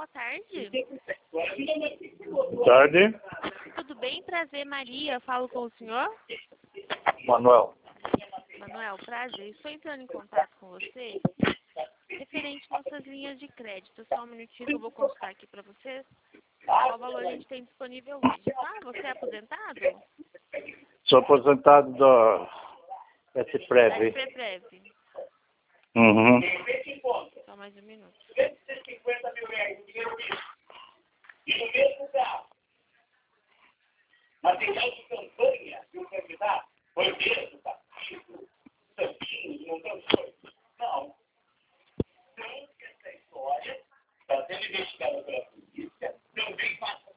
boa tarde. Boa tarde, Tudo bem? Prazer, Maria. Falo com o senhor? Manuel. Manuel, prazer. Estou entrando em contato com você referente às nossas linhas de crédito. Só um minutinho que eu vou consultar aqui para você qual valor a gente tem disponível hoje, tá? Você é aposentado? Sou aposentado da SPREV. Prev. Uhum. Só mais um minuto. Material de campanha que o candidato foi mesmo, tá? Santinhos, montão de coisa.